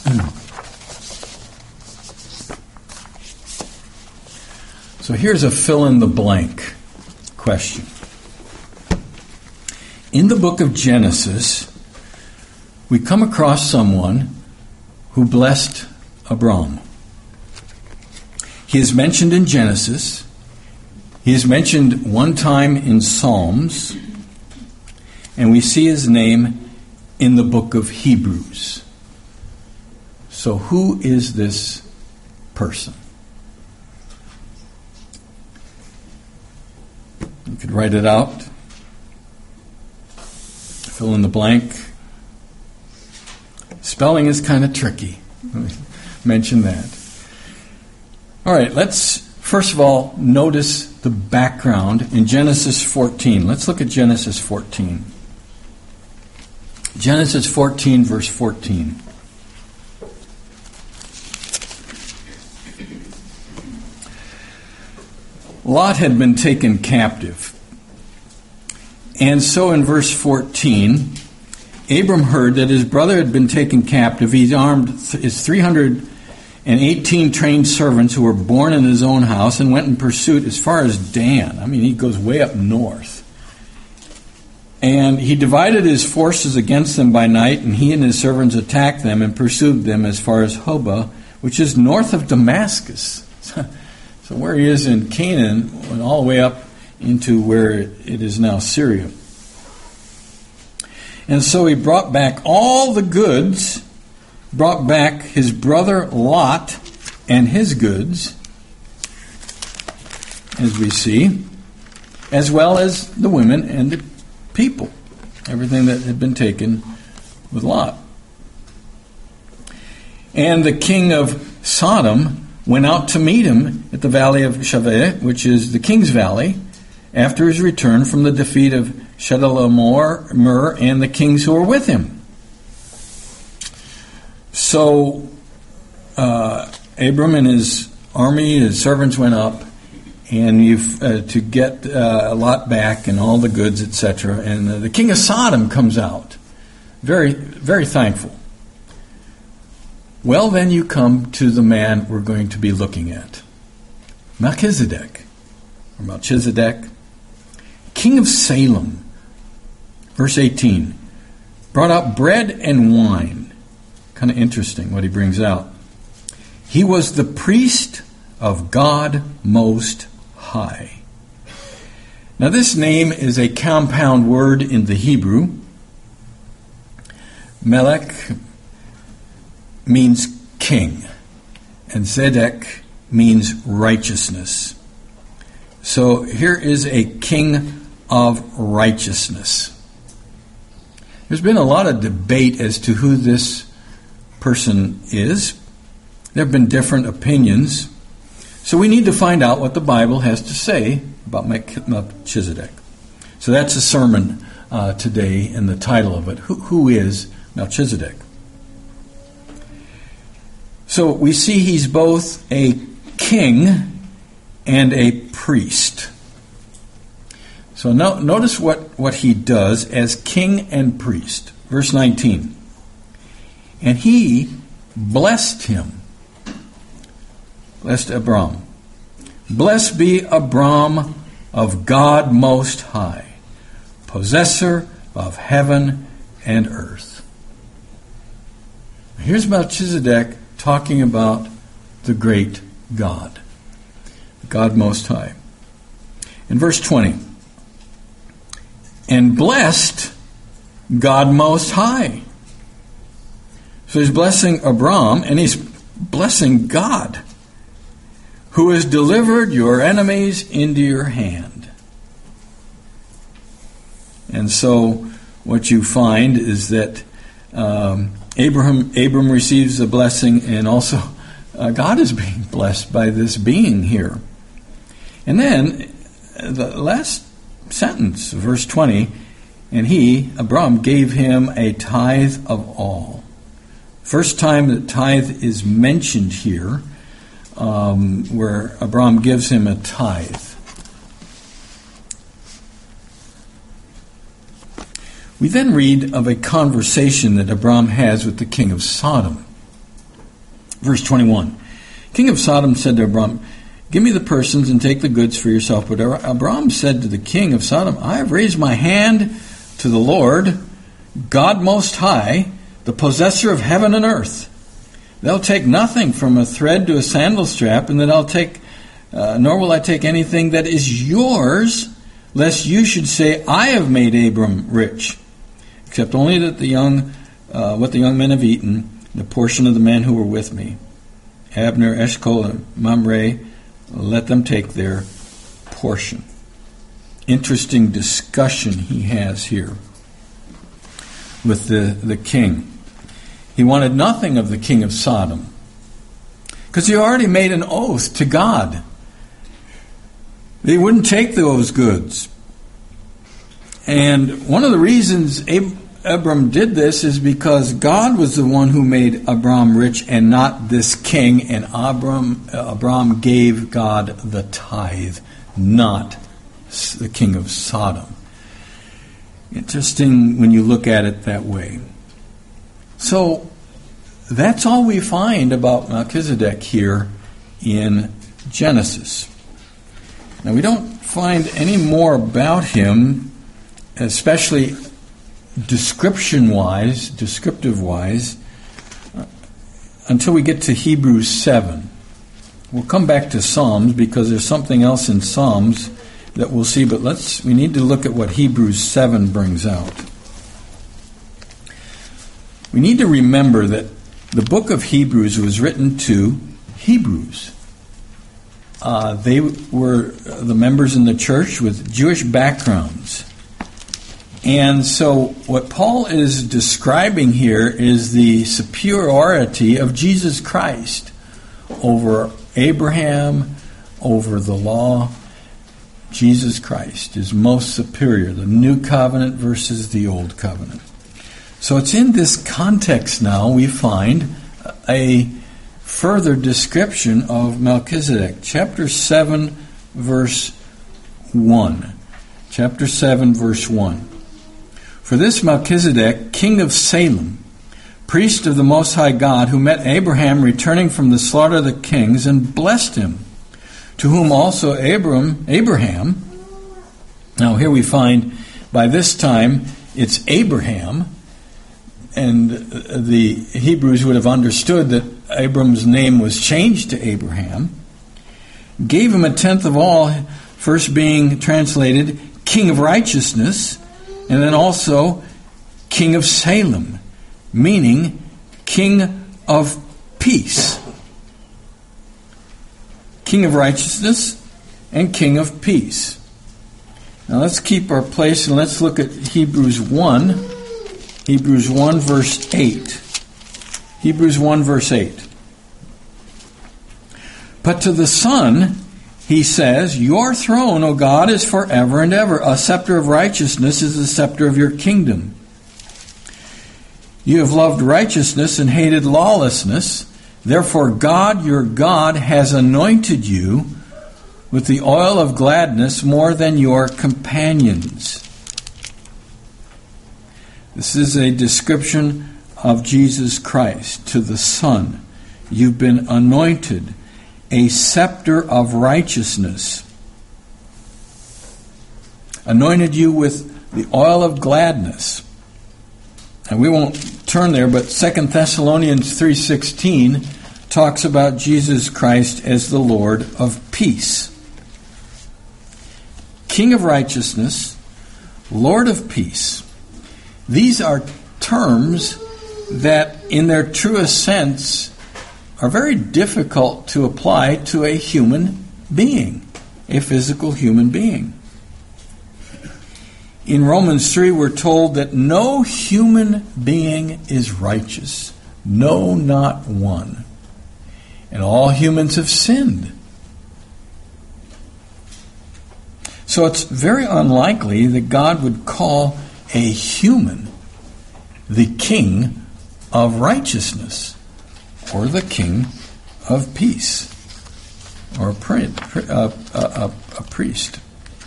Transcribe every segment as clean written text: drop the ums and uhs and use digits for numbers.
So here's a fill-in-the-blank question. In the book of Genesis, we come across someone who blessed Abram. He is mentioned in Genesis. He is mentioned one time in Psalms. And we see his name in the book of Hebrews. So who is this person? You could write it out. Fill in the blank. Spelling is kind of tricky. Let me mention that. All right, let's first of all notice the background in Genesis 14. Let's look at Genesis 14. Genesis 14, verse 14. Lot had been taken captive. And so in verse 14, Abram heard that his brother had been taken captive. He armed his 318 trained servants who were born in his own house and went in pursuit as far as Dan. I mean, he goes way up north. And he divided his forces against them by night, and he and his servants attacked them and pursued them as far as Hobah, which is north of Damascus. So where he is in Canaan, went all the way up into where it is now Syria. And so he brought back all the goods, brought back his brother Lot and his goods, as we see, as well as the women and the people, everything that had been taken with Lot. And the king of Sodom went out to meet him at the valley of Shaveh, which is the king's valley, after his return from the defeat of Chedorlaomer and the kings who were with him. So Abram and his army, his servants went up, and to get Lot back and all the goods, etc. And the king of Sodom comes out, very, very thankful. Well, then you come to the man we're going to be looking at, Melchizedek, king of Salem. Verse 18, brought out bread and wine. Kind of interesting what he brings out. He was the priest of God Most High. Now this name is a compound word in the Hebrew. Melech means king, and Zedek means righteousness. So here is a king of righteousness. There's been a lot of debate as to who this person is. There have been different opinions. So we need to find out what the Bible has to say about Melchizedek. So that's a sermon today in the title of it. Who is Melchizedek? So we see he's both a king and a priest. So now notice what he does as king and priest. Verse 19. And he blessed him. Blessed Abram. Blessed be Abram of God Most High, possessor of heaven and earth. Here's Melchizedek talking about the great God, God Most High. In verse 20, and blessed God Most High. So he's blessing Abram, and he's blessing God, who has delivered your enemies into your hand. And so what you find is that Abram receives a blessing, and also God is being blessed by this being here. And then the last sentence, verse 20, and he, Abram, gave him a tithe of all. First time that tithe is mentioned here, where Abram gives him a tithe. We then read of a conversation that Abram has with the king of Sodom. Verse 21. King of Sodom said to Abram, "Give me the persons and take the goods for yourself." But Abram said to the king of Sodom, "I have raised my hand to the Lord, God Most High, the possessor of heaven and earth. They'll take nothing from a thread to a sandal strap, and that nor will I take anything that is yours, lest you should say, I have made Abram rich, except only that what the young men have eaten, the portion of the men who were with me. Abner, Eshcol, and Mamre, let them take their portion." Interesting discussion he has here with the king. He wanted nothing of the king of Sodom, because he already made an oath to God. They wouldn't take those goods. And one of the reasons Abram did this is because God was the one who made Abram rich and not this king, and Abram gave God the tithe, not the king of Sodom. Interesting when you look at it that way. So that's all we find about Melchizedek here in Genesis. Now, we don't find any more about him, especially descriptive-wise, until we get to Hebrews 7. We'll come back to Psalms because there's something else in Psalms that we'll see, but we need to look at what Hebrews 7 brings out. We need to remember that the book of Hebrews was written to Hebrews. They were the members in the church with Jewish backgrounds. And so what Paul is describing here is the superiority of Jesus Christ over Abraham, over the law. Jesus Christ is most superior, the new covenant versus the old covenant. So it's in this context now we find a further description of Melchizedek. Chapter 7, verse 1. Chapter 7, verse 1. "For this Melchizedek, king of Salem, priest of the Most High God, who met Abraham returning from the slaughter of the kings and blessed him, to whom also Abraham," now here we find by this time it's Abraham, and the Hebrews would have understood that Abram's name was changed to Abraham, "gave him a tenth of all," first being translated King of Righteousness, and then also King of Salem, meaning King of Peace. King of Righteousness and King of Peace. Now let's keep our place and let's look at Hebrews 1. Hebrews 1 verse 8. Hebrews 1 verse 8. "But to the Son he says, Your throne, O God, is forever and ever. A scepter of righteousness is the scepter of your kingdom. You have loved righteousness and hated lawlessness. Therefore God, your God, has anointed you with the oil of gladness more than your companions." This is a description of Jesus Christ to the Son. You've been anointed a scepter of righteousness. Anointed you with the oil of gladness. And we won't turn there, but 2 Thessalonians 3:16 talks about Jesus Christ as the Lord of peace. King of righteousness, Lord of peace. These are terms that, in their truest sense, are very difficult to apply to a human being, a physical human being. In Romans 3, we're told that no human being is righteous. No, not one. And all humans have sinned. So it's very unlikely that God would call a human the king of righteousness or the king of peace or a priest.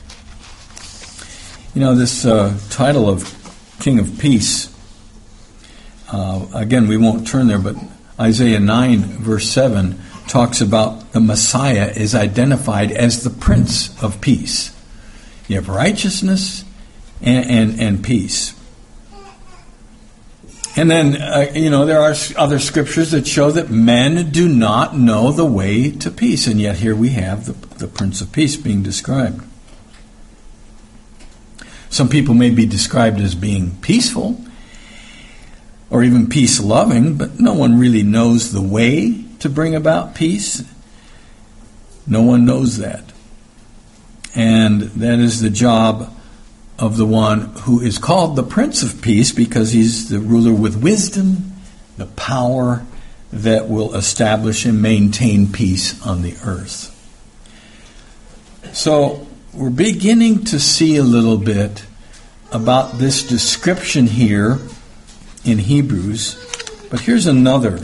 You know, this title of King of Peace, again, we won't turn there, but Isaiah 9, verse 7, talks about the Messiah is identified as the Prince of Peace. You have righteousness and peace. And then, there are other scriptures that show that men do not know the way to peace. And yet here we have the Prince of Peace being described. Some people may be described as being peaceful or even peace-loving, but no one really knows the way to bring about peace. No one knows that. And that is the job of the one who is called the Prince of Peace, because he's the ruler with wisdom, the power that will establish and maintain peace on the earth. So we're beginning to see a little bit about this description here in Hebrews. But here's another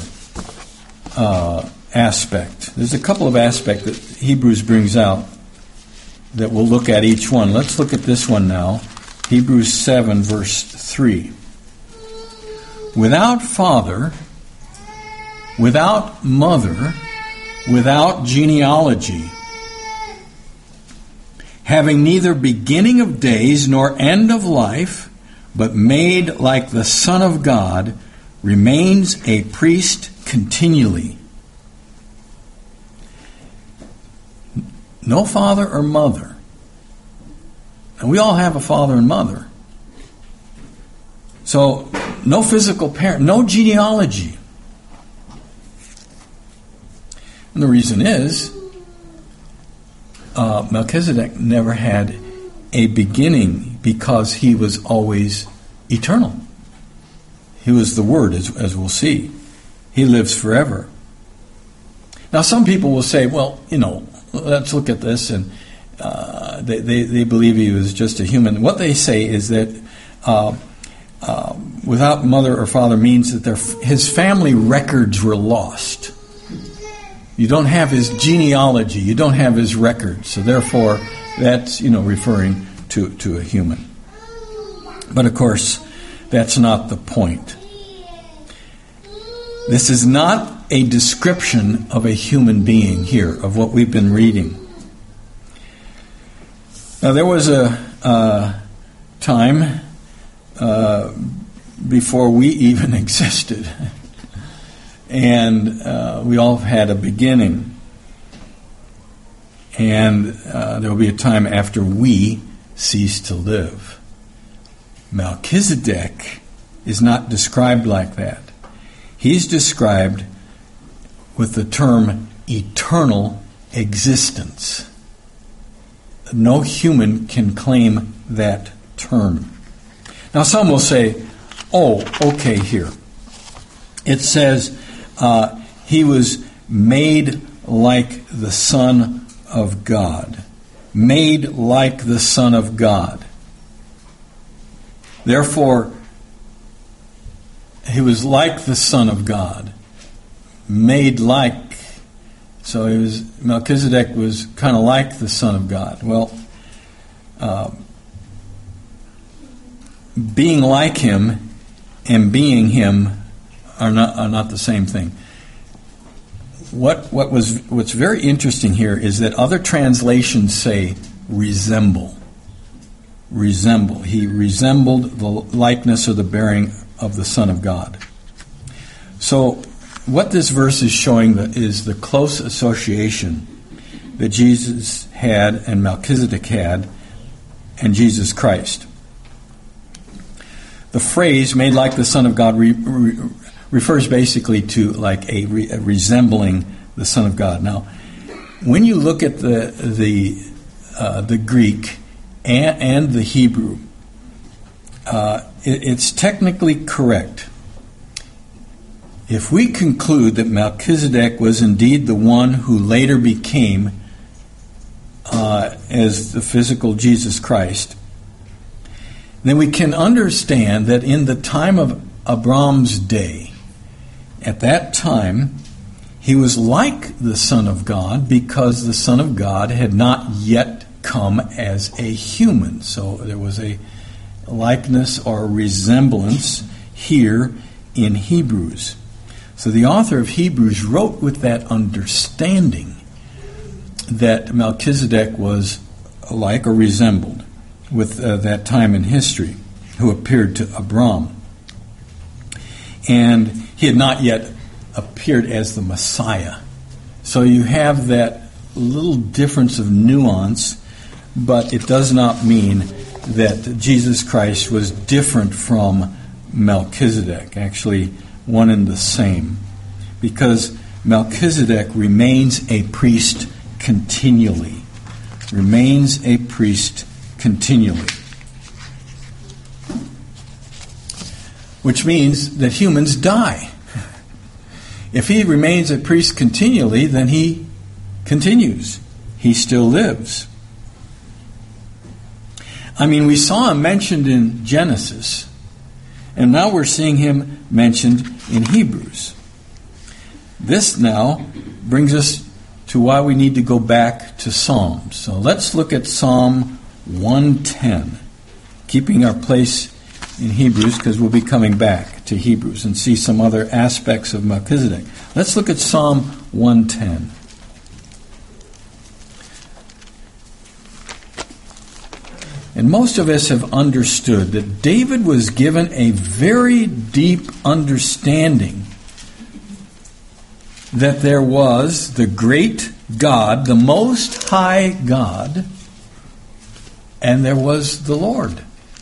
aspect. There's a couple of aspects that Hebrews brings out that we'll look at each one. Let's look at this one now. Hebrews 7, verse 3. Without father, without mother, without genealogy, having neither beginning of days nor end of life, but made like the Son of God, remains a priest continually. No father or mother. And we all have a father and mother. So, no physical parent, no genealogy. And the reason is, Melchizedek never had a beginning because he was always eternal. He was the Word, as we'll see. He lives forever. Now, some people will say, well, let's look at this, and they believe he was just a human. What they say is that without mother or father means that his family records were lost. You don't have his genealogy. You don't have his records. So therefore, that's referring to a human. But of course, that's not the point. This is not a description of a human being here, of what we've been reading. Now, there was a time before we even existed, and we all had a beginning. And there will be a time after we cease to live. Melchizedek is not described like that. He's described with the term eternal existence. No human can claim that term. Now, some will say, okay, here. It says he was made like the Son of God. Made like the Son of God. Therefore, he was like the Son of God. Made like. So Melchizedek was kind of like the Son of God. Well, being like him and being him are not the same thing. What's very interesting here is that other translations say resemble. Resemble. He resembled the likeness or the bearing of the Son of God. So what this verse is showing is the close association that Jesus had and Melchizedek had and Jesus Christ. The phrase "made like the Son of God" refers basically to like a resembling the Son of God. Now, when you look at the Greek and the Hebrew, it's technically correct. If we conclude that Melchizedek was indeed the one who later became as the physical Jesus Christ, then we can understand that in the time of Abram's day, at that time, he was like the Son of God because the Son of God had not yet come as a human. So there was a likeness or resemblance here in Hebrews. So the author of Hebrews wrote with that understanding that Melchizedek was like or resembled with that time in history, who appeared to Abram. And he had not yet appeared as the Messiah. So you have that little difference of nuance, but it does not mean that Jesus Christ was different from Melchizedek. Actually, one and the same. Because Melchizedek remains a priest continually. Remains a priest continually. Which means that humans die. If he remains a priest continually, then he continues. He still lives. I mean, we saw him mentioned in Genesis, and now we're seeing him mentioned in Hebrews. This now brings us to why we need to go back to Psalms. So let's look at Psalm 110, keeping our place in Hebrews, because we'll be coming back to Hebrews and see some other aspects of Melchizedek. Let's look at Psalm 110. And most of us have understood that David was given a very deep understanding that there was the great God, the Most High God, and there was the Lord.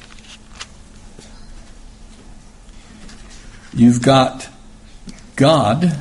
You've got God,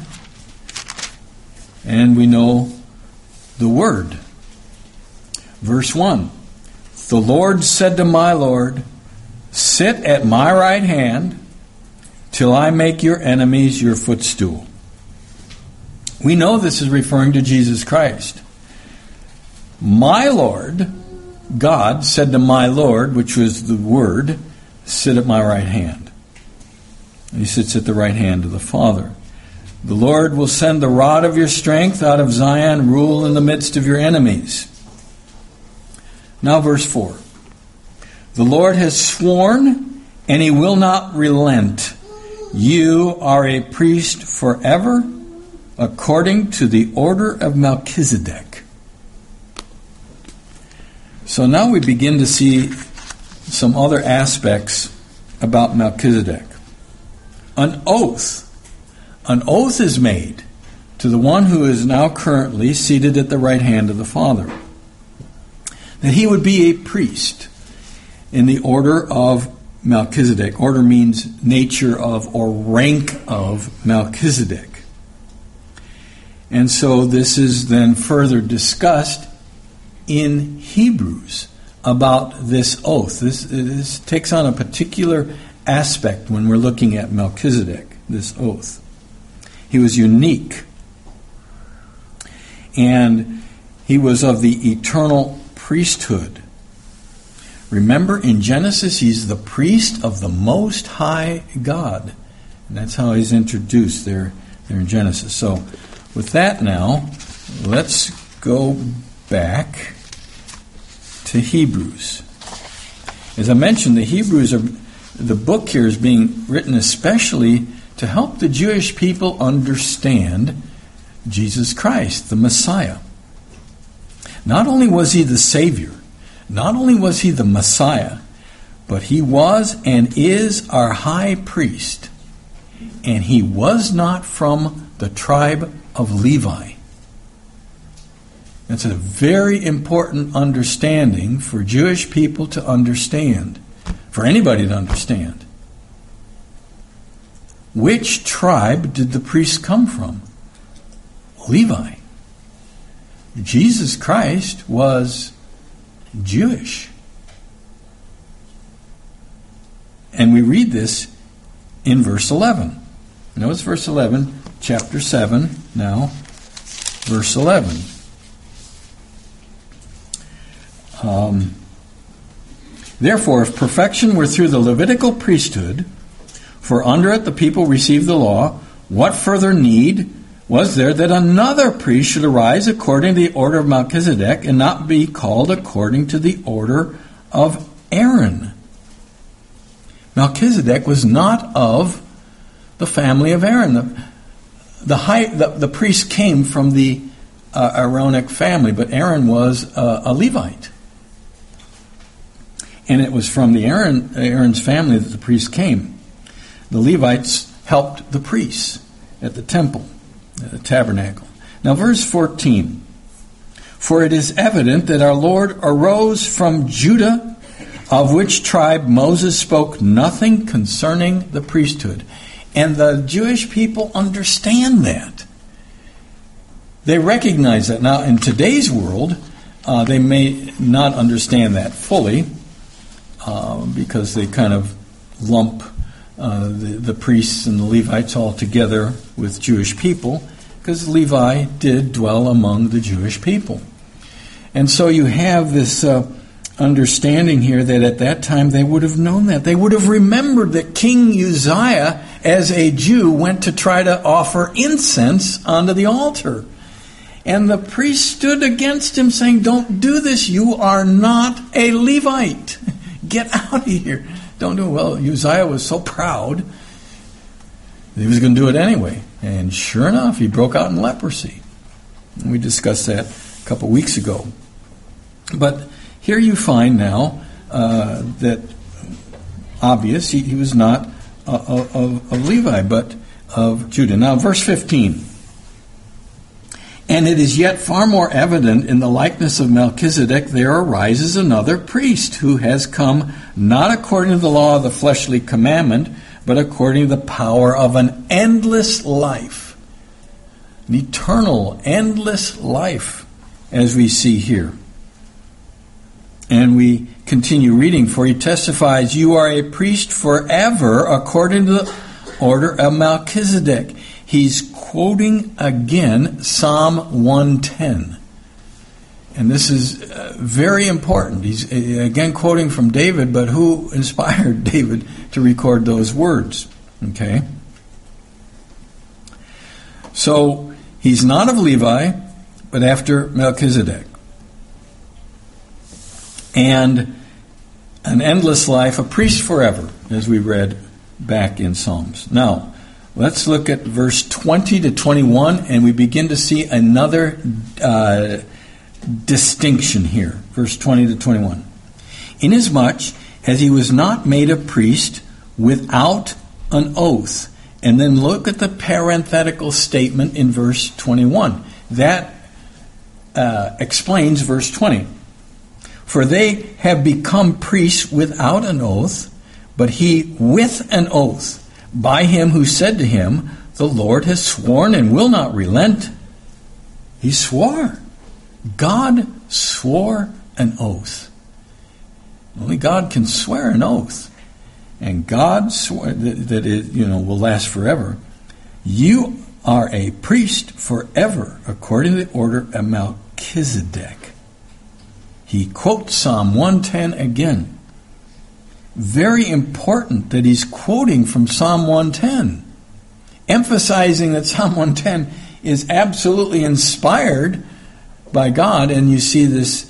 and we know the Word. Verse 1, the Lord said to my Lord, sit at my right hand till I make your enemies your footstool. We know this is referring to Jesus Christ. My Lord, God, said to my Lord, which was the Word, sit at my right hand. And he sits at the right hand of the Father. The Lord will send the rod of your strength out of Zion, rule in the midst of your enemies. Now verse 4. The Lord has sworn, and he will not relent. You are a priest forever, according to the order of Melchizedek. So now we begin to see some other aspects about Melchizedek. An oath is made to the one who is now currently seated at the right hand of the Father, that he would be a priest in the order of Melchizedek. Order means nature of or rank of Melchizedek. And so this is then further discussed in Hebrews about this oath. This takes on a particular aspect when we're looking at Melchizedek, this oath. He was unique. And he was of the eternal priesthood. Remember, in Genesis, he's the priest of the Most High God. And that's how he's introduced there in Genesis. So, with that now, let's go back to Hebrews. As I mentioned, the book here is being written especially to help the Jewish people understand Jesus Christ, the Messiah. Not only was he the Savior, not only was he the Messiah, but he was and is our high priest. And he was not from the tribe of Levi. That's a very important understanding for Jewish people to understand, for anybody to understand. Which tribe did the priest come from? Levi. Jesus Christ was Jewish. And we read this in verse 11. Notice verse 11, chapter 7, now, verse 11. Therefore, if perfection were through the Levitical priesthood, for under it the people received the law, what further need was there that another priest should arise according to the order of Melchizedek and not be called according to the order of Aaron? Melchizedek was not of the family of Aaron. the priest came from the Aaronic family, but Aaron was a Levite. And it was from Aaron's family that the priest came. The Levites helped the priests at the temple, at the tabernacle. Now, verse 14. For it is evident that our Lord arose from Judah, of which tribe Moses spoke nothing concerning the priesthood. And the Jewish people understand that. They recognize that. Now, in today's world, they may not understand that fully, because they kind of lump the priests and the Levites all together with Jewish people, because Levi did dwell among the Jewish people. And so you have this understanding here that at that time they would have known that. They would have remembered that King Uzziah, as a Jew, went to try to offer incense onto the altar. And the priest stood against him saying, don't do this, you are not a Levite. Get out of here. Don't do it. Well, Uzziah was so proud that he was going to do it anyway. And sure enough, he broke out in leprosy. And we discussed that a couple weeks ago. But here you find now that obvious, he was not of Levi, but of Judah. Now, verse 15. And it is yet far more evident in the likeness of Melchizedek there arises another priest who has come not according to the law of the fleshly commandment, but according to the power of an endless life. An eternal, endless life, as we see here. And we continue reading, for he testifies, you are a priest forever according to the order of Melchizedek. He's quoting again Psalm 110. And this is very important. He's again quoting from David, but who inspired David to record those words? Okay. So he's not of Levi, but after Melchizedek. And an endless life, a priest forever, as we read back in Psalms. Now, let's look at verse 20 to 21, and we begin to see another distinction here. Verse 20 to 21. Inasmuch as he was not made a priest without an oath. And then look at the parenthetical statement in verse 21. That explains verse 20. For they have become priests without an oath, but he with an oath, by him who said to him, the Lord has sworn and will not relent. He swore. God swore an oath. Only God can swear an oath. And God swore that it will last forever. You are a priest forever, according to the order of Melchizedek. He quotes Psalm 110 again. Very important that he's quoting from Psalm 110, emphasizing that Psalm 110 is absolutely inspired by God, and you see this,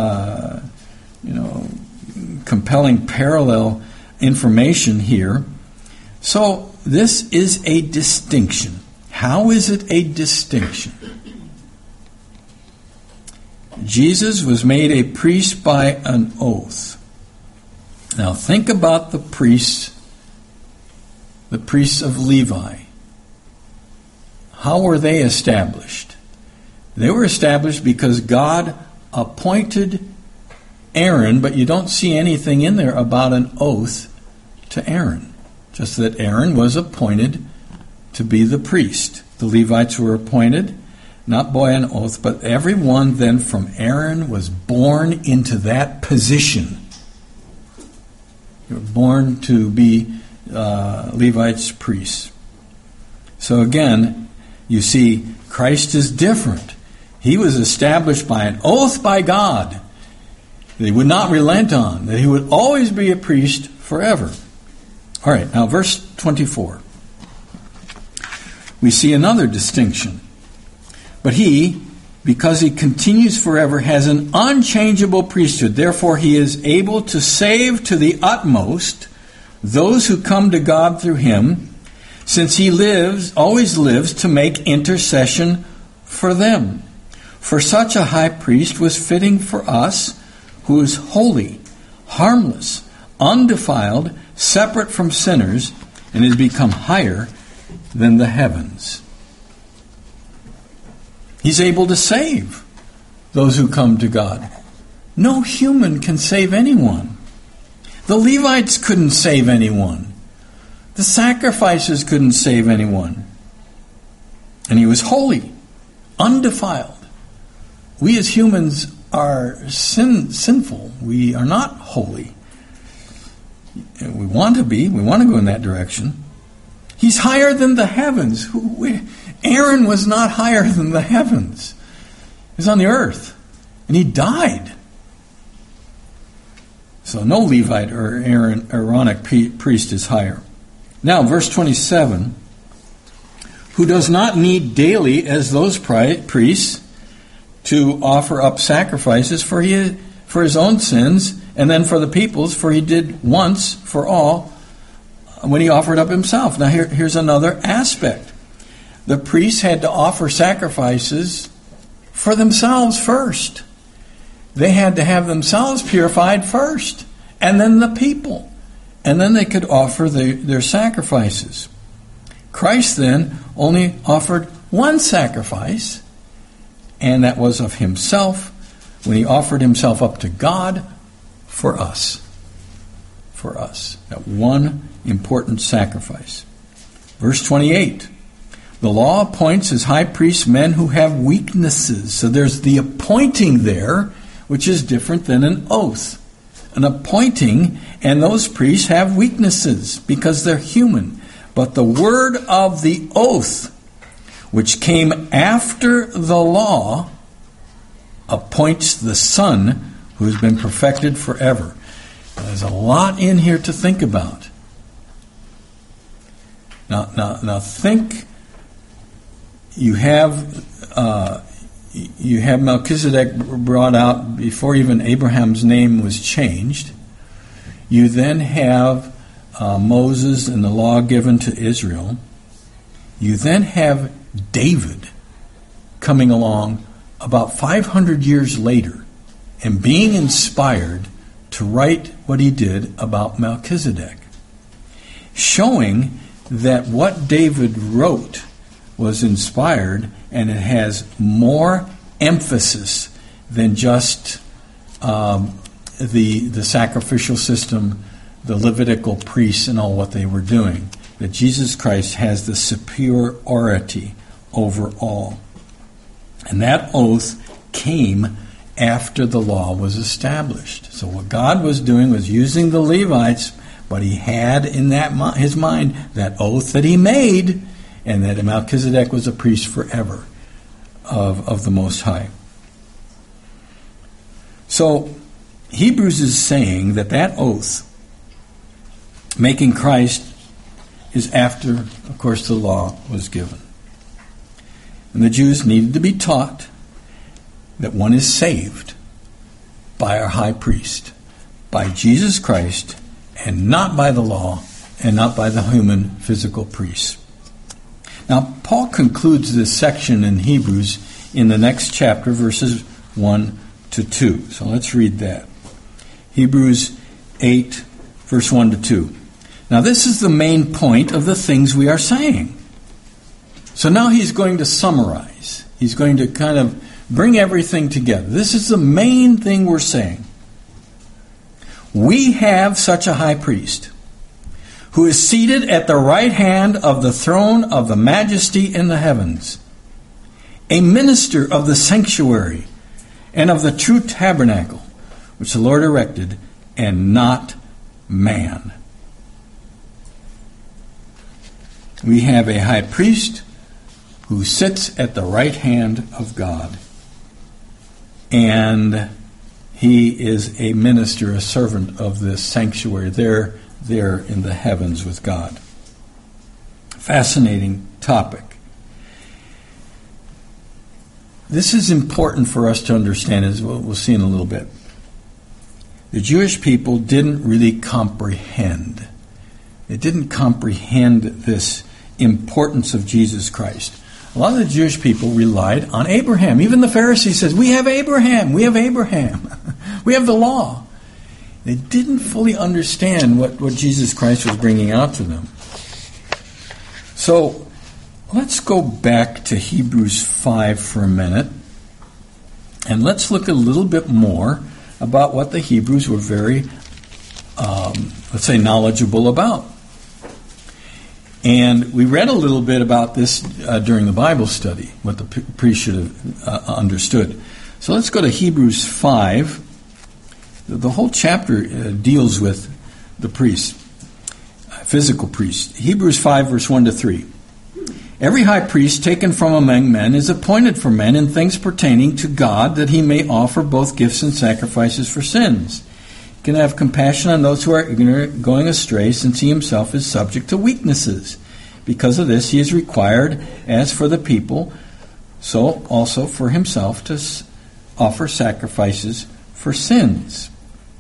compelling parallel information here. So this is a distinction. How is it a distinction? Jesus was made a priest by an oath. Now think about the priests of Levi. How were they established? They were established because God appointed Aaron, but you don't see anything in there about an oath to Aaron. Just that Aaron was appointed to be the priest. The Levites were appointed, not by an oath, but everyone then from Aaron was born into that position. You're born to be Levites' priests. So again, you see, Christ is different. He was established by an oath by God that he would not relent on, that he would always be a priest forever. All right, now verse 24. We see another distinction. But he, because he continues forever, has an unchangeable priesthood. Therefore, he is able to save to the utmost those who come to God through him, since he always lives to make intercession for them. For such a high priest was fitting for us, who is holy, harmless, undefiled, separate from sinners, and has become higher than the heavens. He's able to save those who come to God. No human can save anyone. The Levites couldn't save anyone. The sacrifices couldn't save anyone. And he was holy, undefiled. We as humans are sinful. We are not holy. We want to be. We want to go in that direction. He's higher than the heavens. Aaron was not higher than the heavens. He was on the earth. And he died. So no Levite or Aaronic priest is higher. Now, verse 27. Who does not need daily as those priests to offer up sacrifices for his own sins, and then for the people's, for he did once for all when he offered up himself. Now here's another aspect. The priests had to offer sacrifices for themselves first. They had to have themselves purified first, and then the people. And then they could offer their sacrifices. Christ then only offered one sacrifice, and that was of himself, when he offered himself up to God for us. For us. That one important sacrifice. Verse 28. The law appoints as high priests men who have weaknesses. So there's the appointing there, which is different than an oath. An appointing, and those priests have weaknesses because they're human. But the word of the oath, which came after the law, appoints the Son who has been perfected forever. There's a lot in here to think about. Now think. You have Melchizedek brought out before even Abraham's name was changed. You then have Moses and the law given to Israel. You then have David coming along about 500 years later and being inspired to write what he did about Melchizedek, showing that what David wrote was inspired, and it has more emphasis than just the sacrificial system, the Levitical priests, and all what they were doing. That Jesus Christ has the superiority over all. And that oath came after the law was established. So what God was doing was using the Levites, but he had in his mind that oath that he made, and that Melchizedek was a priest forever of the Most High. So Hebrews is saying that oath, making Christ, is after, of course, the law was given. And the Jews needed to be taught that one is saved by our high priest, by Jesus Christ, and not by the law, and not by the human physical priests. Now, Paul concludes this section in Hebrews in the next chapter, verses 1 to 2. So let's read that. Hebrews 8, verse 1 to 2. Now, this is the main point of the things we are saying. So now he's going to summarize. He's going to kind of bring everything together. This is the main thing we're saying. We have such a high priest, who is seated at the right hand of the throne of the majesty in the heavens, a minister of the sanctuary and of the true tabernacle, which the Lord erected, and not man. We have a high priest who sits at the right hand of God, and he is a minister, a servant of this sanctuary there in the heavens with God. Fascinating topic. This is important for us to understand, as we'll see in a little bit. The Jewish people didn't really comprehend. They didn't comprehend this importance of Jesus Christ. A lot of the Jewish people relied on Abraham. Even the Pharisees says, we have Abraham, we have Abraham. We have the law. They didn't fully understand what Jesus Christ was bringing out to them. So let's go back to Hebrews 5 for a minute, and let's look a little bit more about what the Hebrews were very, let's say, knowledgeable about. And we read a little bit about this during the Bible study, what the priest should have understood. So let's go to Hebrews 5. The whole chapter deals with the priest, physical priest. Hebrews 5, verse 1 to 3. Every high priest taken from among men is appointed for men in things pertaining to God, that he may offer both gifts and sacrifices for sins. He can have compassion on those who are ignorant, going astray, since he himself is subject to weaknesses. Because of this, he is required, as for the people, so also for himself, to offer sacrifices for sins.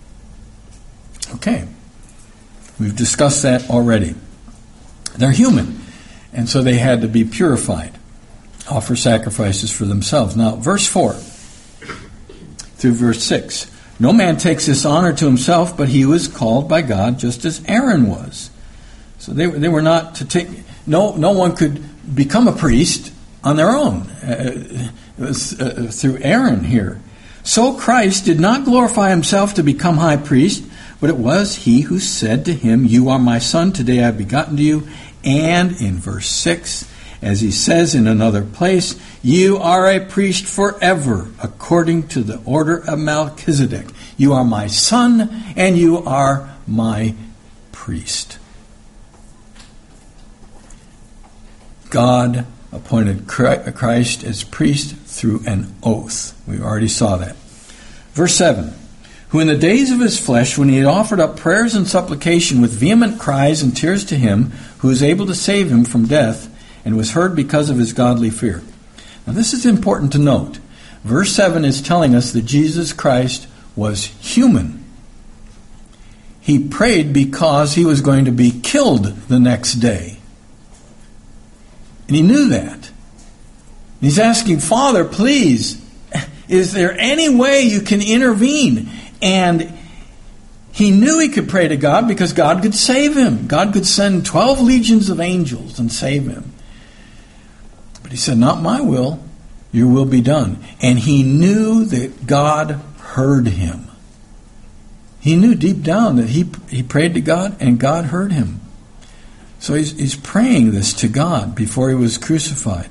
Okay, we've discussed that already. They're human, and so they had to be purified, offer sacrifices for themselves. Now, verse 4 through verse 6. No man takes this honor to himself, but he was called by God, just as Aaron was. So they were not to take. No one could become a priest on their own. It was through Aaron here. So Christ did not glorify himself to become high priest, but it was he who said to him, "You are my son, today I have begotten you." And in verse 6, as he says in another place, "You are a priest forever, according to the order of Melchizedek. You are my son, and you are my priest." God appointed Christ as priest through an oath. We already saw that. Verse 7. Who in the days of his flesh, when he had offered up prayers and supplication with vehement cries and tears to him, who is able to save him from death, and was heard because of his godly fear. Now this is important to note. Verse 7 is telling us that Jesus Christ was human. He prayed because he was going to be killed the next day. And he knew that. He's asking, Father, please, is there any way you can intervene? And he knew he could pray to God because God could save him. God could send 12 legions of angels and save him. But he said, not my will, your will be done. And he knew that God heard him. He knew deep down that he prayed to God and God heard him. So he's praying this to God before he was crucified.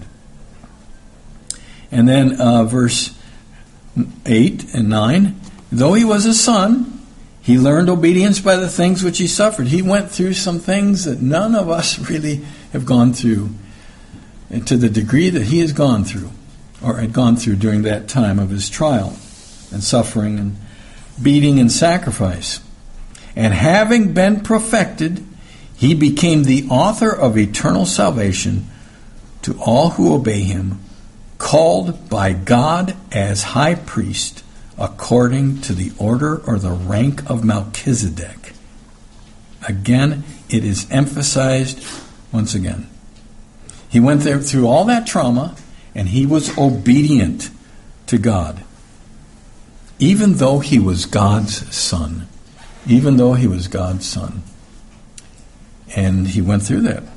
And then verse 8 and 9, though he was a son, he learned obedience by the things which he suffered. He went through some things that none of us really have gone through, and to the degree that he has gone through, or had gone through during that time of his trial and suffering and beating and sacrifice. And having been perfected, he became the author of eternal salvation to all who obey him, called by God as high priest according to the order or the rank of Melchizedek. Again, it is emphasized once again. He went there through all that trauma, and he was obedient to God, even though he was God's son. Even though he was God's son. And he went through that.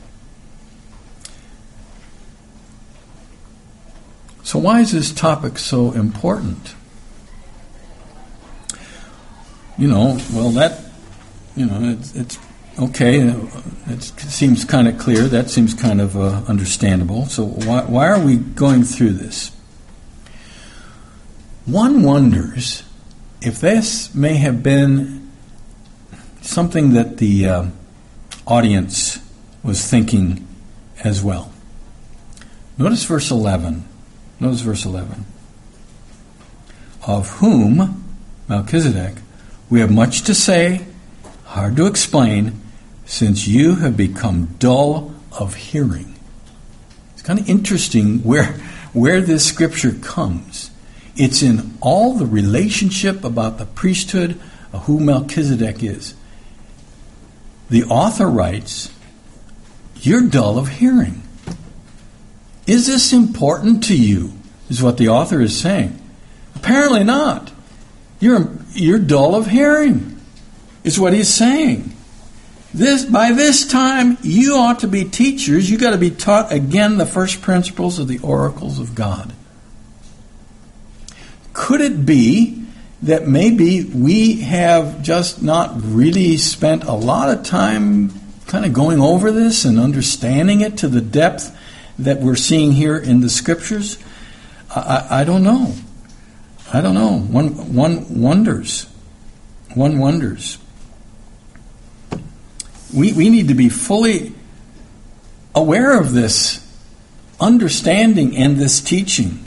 So why is this topic so important? It's okay. It seems kind of clear. That seems kind of understandable. So why are we going through this? One wonders if this may have been something that the audience was thinking as well. Notice verse 11. Of whom, Melchizedek, we have much to say, hard to explain, since you have become dull of hearing. It's kind of interesting where this scripture comes. It's in all the relationship about the priesthood of who Melchizedek is. The author writes, you're dull of hearing. Is this important to you? Is what the author is saying. Apparently not. You're dull of hearing, is what he's saying. By this time, you ought to be teachers. You got to be taught again the first principles of the oracles of God. Could it be that maybe we have just not really spent a lot of time kind of going over this and understanding it to the depth that we're seeing here in the Scriptures? I don't know. I don't know. One wonders. One wonders. We need to be fully aware of this understanding and this teaching.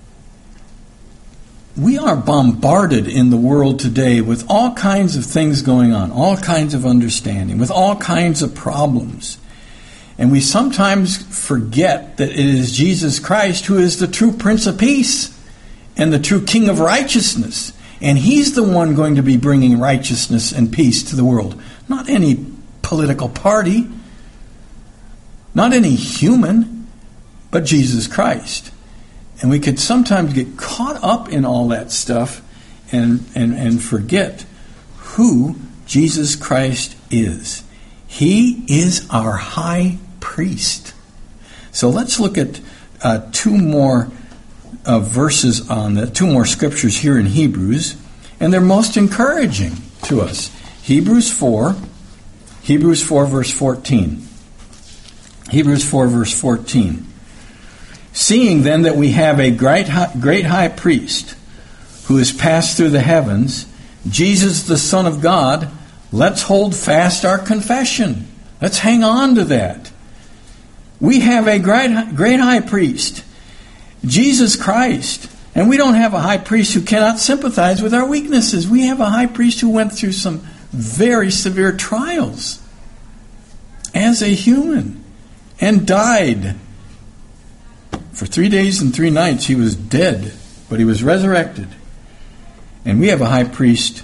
We are bombarded in the world today with all kinds of things going on, all kinds of understanding, with all kinds of problems. And we sometimes forget that it is Jesus Christ who is the true Prince of Peace and the true King of righteousness. And He's the one going to be bringing righteousness and peace to the world. Not any political party, not any human, but Jesus Christ. And we could sometimes get caught up in all that stuff and forget who Jesus Christ is. He is our high priest. So let's look at two more verses on that, two more scriptures here in Hebrews, and they're most encouraging to us. Hebrews 4 verse 14. Hebrews 4 verse 14. Seeing then that we have a great high priest who has passed through the heavens, Jesus the Son of God, let's hold fast our confession. Let's hang on to that. We have a great high priest, Jesus Christ. And we don't have a high priest who cannot sympathize with our weaknesses. We have a high priest who went through some very severe trials as a human and died. For 3 days and 3 nights he was dead, but he was resurrected. And we have a high priest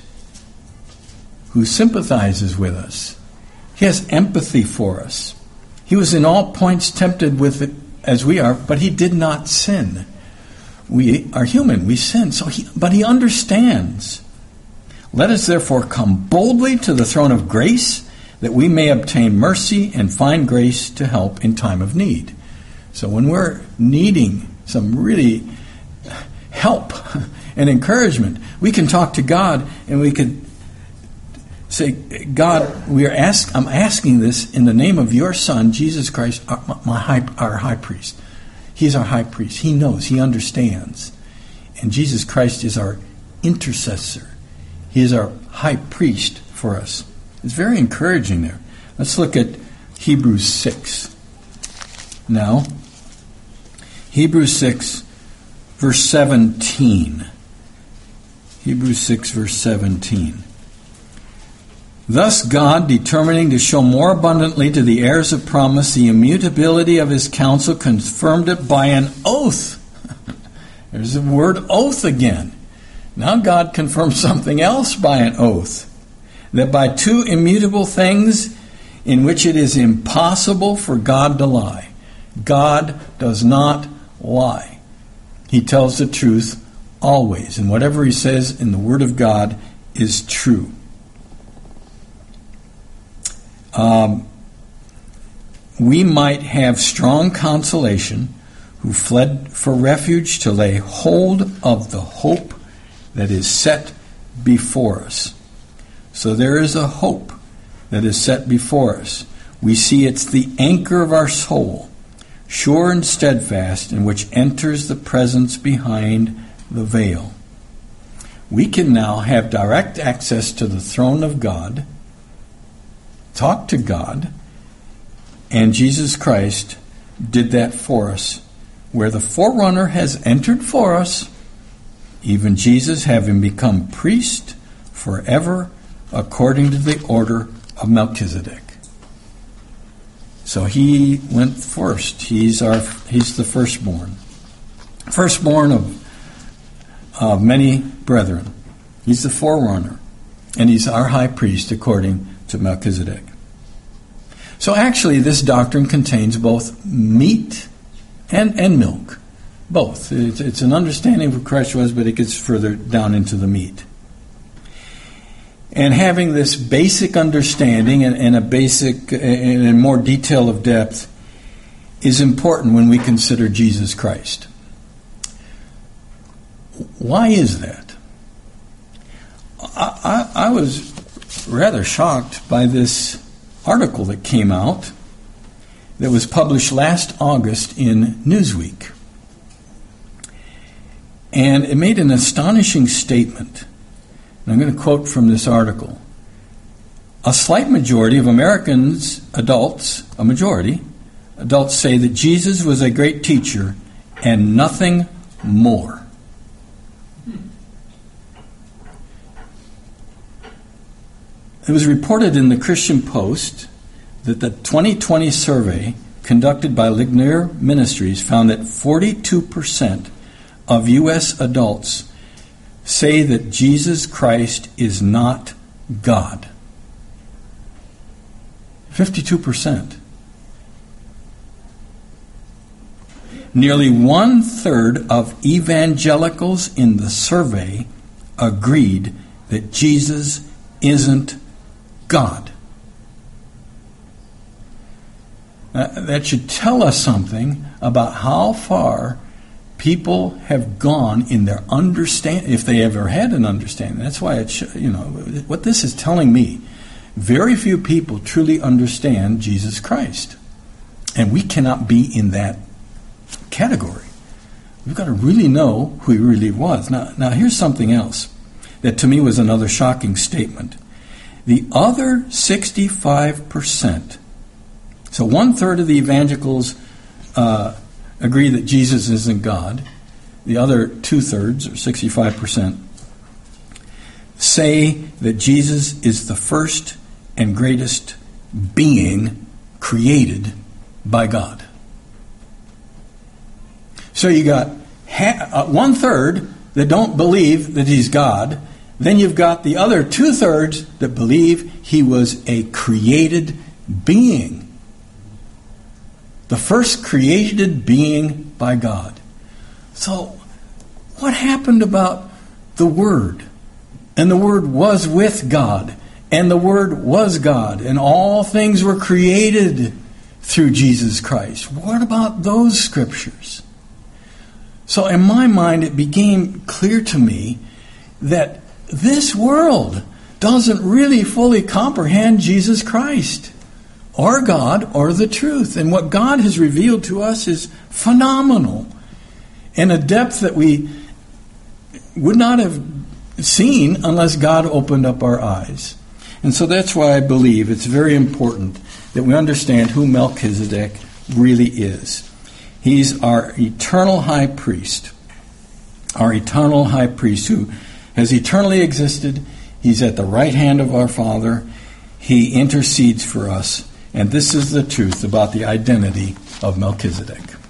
who sympathizes with us. He has empathy for us. He was in all points tempted with it as we are, but he did not sin. We are human, we sin, but he understands. Let us therefore come boldly to the throne of grace, that we may obtain mercy and find grace to help in time of need. So when we're needing some really help and encouragement, we can talk to God and we can say, God, I'm asking this in the name of your Son, Jesus Christ, our high priest. He's our high priest. He knows. He understands. And Jesus Christ is our intercessor. He is our high priest for us. It's very encouraging there. Let's look at Hebrews 6. Now, Hebrews 6, verse 17. Hebrews 6, verse 17. Thus God, determining to show more abundantly to the heirs of promise the immutability of his counsel, confirmed it by an oath. There's the word oath again. Now God confirms something else by an oath. That by two immutable things in which it is impossible for God to lie. God does not lie. He tells the truth always. And whatever he says in the Word of God is true. We might have strong consolation who fled for refuge to lay hold of the hope that is set before us. So there is a hope that is set before us. We see it's the anchor of our soul, sure and steadfast, in which enters the presence behind the veil. We can now have direct access to the throne of God, talk to God, and Jesus Christ did that for us. Where the forerunner has entered for us, even Jesus, having become priest forever, according to the order of Melchizedek. So he went first. He's the firstborn. Firstborn of many brethren. He's the forerunner. And he's our high priest according to Melchizedek. So actually, this doctrine contains both meat and milk. Both. It's an understanding of who Christ was, but it gets further down into the meat. And having this basic understanding and a more detail of depth is important when we consider Jesus Christ. Why is that? I was rather shocked by this article that came out that was published last August in Newsweek. And it made an astonishing statement. And I'm going to quote from this article. A slight majority of Americans, adults say that Jesus was a great teacher and nothing more. It was reported in the Christian Post that the 2020 survey conducted by Ligonier Ministries found that 42% of U.S. adults say that Jesus Christ is not God. 52%. Nearly 1/3 of evangelicals in the survey agreed that Jesus isn't God. That should tell us something about how far people have gone in their understanding, if they ever had an understanding. That's why what this is telling me. Very few people truly understand Jesus Christ, and we cannot be in that category. We've got to really know who he really was. Now here's something else that to me was another shocking statement. The other 65%, so 1/3 of the evangelicals agree that Jesus isn't God. The other 2/3, or 65%, say that Jesus is the first and greatest being created by God. So you got 1/3 that don't believe that he's God. Then you've got the other 2/3 that believe he was a created being. The first created being by God. So, what happened about the Word? And the Word was with God. And the Word was God. And all things were created through Jesus Christ. What about those scriptures? So in my mind, it became clear to me that this world doesn't really fully comprehend Jesus Christ, or God, or the truth. And what God has revealed to us is phenomenal, in a depth that we would not have seen unless God opened up our eyes. And so that's why I believe it's very important that we understand who Melchizedek really is. He's our eternal high priest. Our eternal high priest who has eternally existed. He's at the right hand of our Father. He intercedes for us. And this is the truth about the identity of Melchizedek.